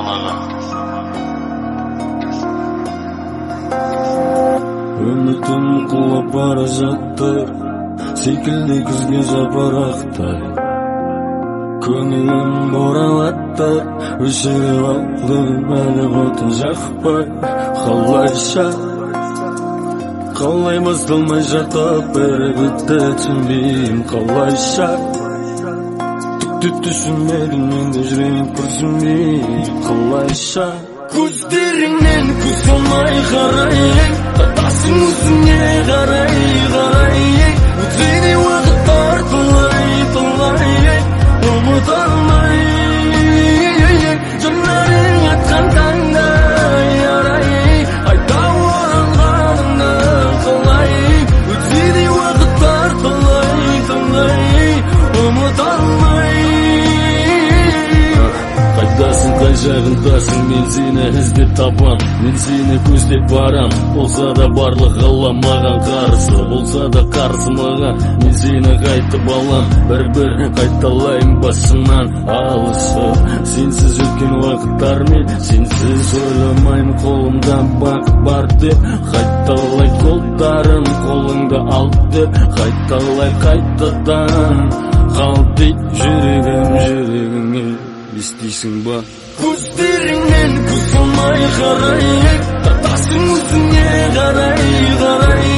санаға. Үмітім құлап бара жатты, секілді күзге жапырақтай. Көңілім боралатты, өшіріп алдым әлі отын жақпай. Қалай басталмай жатып бәрі бітті түсінбеймін қалайша. Түк түсінбедім менде жүрегім күрсінбеймін қалайша. Көздеріңнен көз алмай қарайын, татасың өзіңе қарай. Өтеді уақыттар талай, ұмыта алмай. Жанарың атқан таңдай арай, айта оралғаныңды қалай. Өтеді уақыттар талай, ұмыта алмай. Қайдасың, қай жағындасың, мен сені іздеп табам, мен сені көздеп барам. Болса да барлық ғалам маған қарсы, болса да қарсы маған, мен сені қайтып алам. Бір қайталайын басынан алысып. Сенсіз өткен уақыттармен, сенсіз ойламайын қолымда бақыт бар деп. Қайталай қолдарым қолыңды ал деп, қайталай қайтадан қал деп. Жүрегіңе естисің ба? Көздеріңнен көз алмай қарай, татасың өзіңе қарай.